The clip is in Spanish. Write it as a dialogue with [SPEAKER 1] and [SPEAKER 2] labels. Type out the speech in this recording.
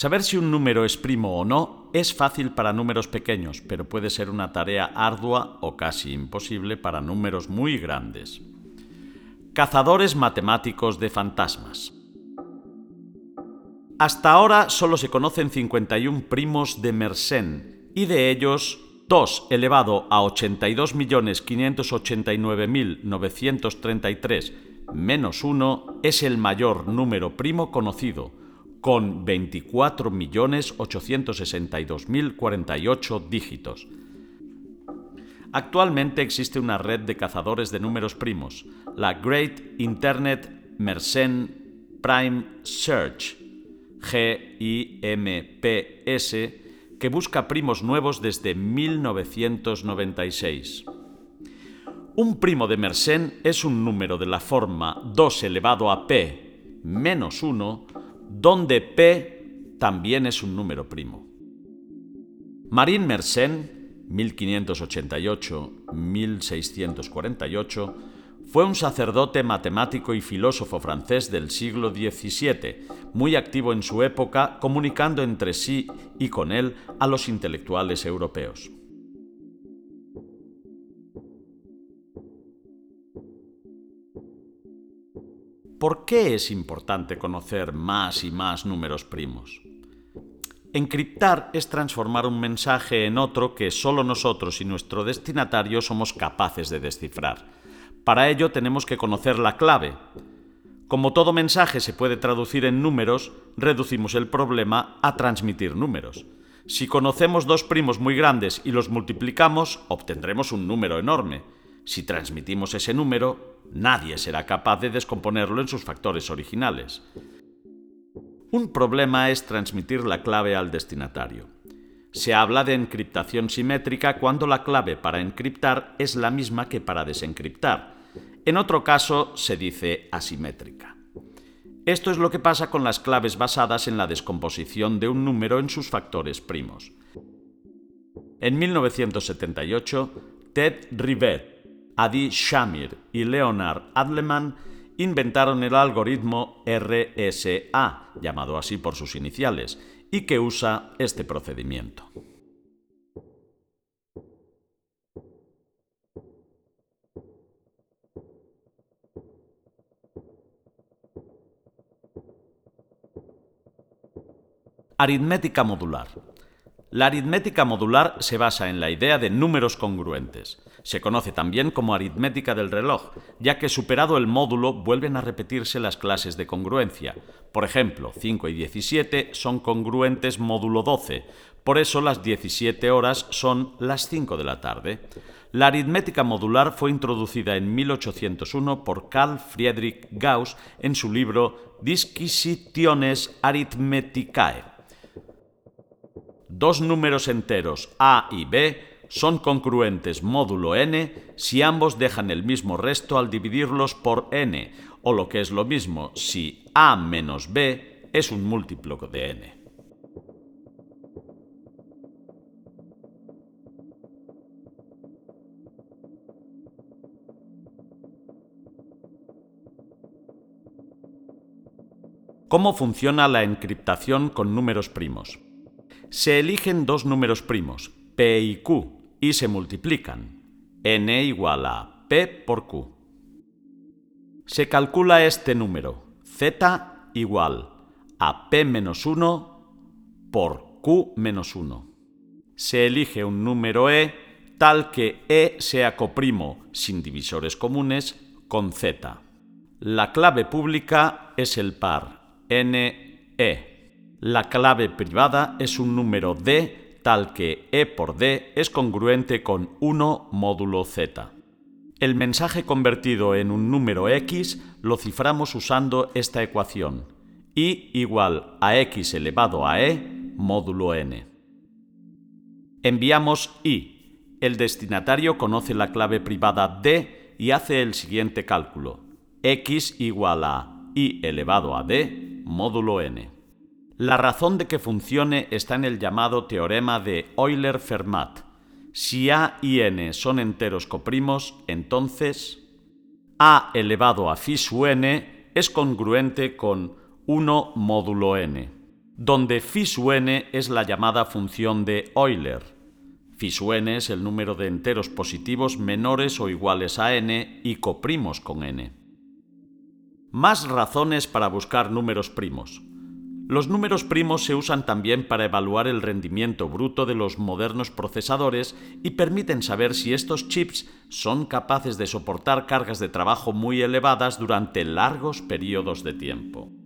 [SPEAKER 1] Saber si un número es primo o no es fácil para números pequeños, pero puede ser una tarea ardua o casi imposible para números muy grandes. Cazadores matemáticos de fantasmas. Hasta ahora solo se conocen 51 primos de Mersenne, y de ellos 2 elevado a 82.589.933 menos 1 es el mayor número primo conocido, con 24.862.048 dígitos. Actualmente existe una red de cazadores de números primos, la Great Internet Mersenne Prime Search, GIMPS, que busca primos nuevos desde 1996. Un primo de Mersenne es un número de la forma 2 elevado a p menos 1, donde p también es un número primo. Marin Mersenne, 1588-1648, fue un sacerdote, matemático y filósofo francés del siglo XVII, muy activo en su época, comunicando entre sí y con él a los intelectuales europeos. ¿Por qué es importante conocer más y más números primos? Encriptar es transformar un mensaje en otro que solo nosotros y nuestro destinatario somos capaces de descifrar. Para ello tenemos que conocer la clave. Como todo mensaje se puede traducir en números, reducimos el problema a transmitir números. Si conocemos dos primos muy grandes y los multiplicamos, obtendremos un número enorme. Si transmitimos ese número, nadie será capaz de descomponerlo en sus factores originales. Un problema es transmitir la clave al destinatario. Se habla de encriptación simétrica cuando la clave para encriptar es la misma que para desencriptar. En otro caso se dice asimétrica. Esto es lo que pasa con las claves basadas en la descomposición de un número en sus factores primos. En 1978, Ted Rivett, Adi Shamir y Leonard Adleman inventaron el algoritmo RSA, llamado así por sus iniciales, y que usa este procedimiento. Aritmética modular. La aritmética modular se basa en la idea de números congruentes. Se conoce también como aritmética del reloj, ya que superado el módulo vuelven a repetirse las clases de congruencia. Por ejemplo, 5 y 17 son congruentes módulo 12, por eso las 17 horas son las 5 de la tarde. La aritmética modular fue introducida en 1801 por Carl Friedrich Gauss en su libro Disquisitiones Arithmeticae. Dos números enteros a y b son congruentes módulo n si ambos dejan el mismo resto al dividirlos por n, o lo que es lo mismo, si a menos b es un múltiplo de n. ¿Cómo funciona la encriptación con números primos? Se eligen dos números primos, p y q, y se multiplican. N igual a p por q. Se calcula este número, z igual a p menos 1 por q menos 1. Se elige un número e tal que e sea coprimo sin divisores comunes con z. La clave pública es el par NE. La clave privada es un número d tal que e por d es congruente con 1 módulo z. El mensaje convertido en un número x lo ciframos usando esta ecuación: i igual a x elevado a e módulo n. Enviamos i. El destinatario conoce la clave privada d y hace el siguiente cálculo: x igual a i elevado a d módulo n. La razón de que funcione está en el llamado teorema de Euler-Fermat. Si a y n son enteros coprimos, entonces a elevado a phi sub n es congruente con 1 módulo n, donde phi sub n es la llamada función de Euler. Phi sub n es el número de enteros positivos menores o iguales a n y coprimos con n. Más razones para buscar números primos. Los números primos se usan también para evaluar el rendimiento bruto de los modernos procesadores y permiten saber si estos chips son capaces de soportar cargas de trabajo muy elevadas durante largos periodos de tiempo.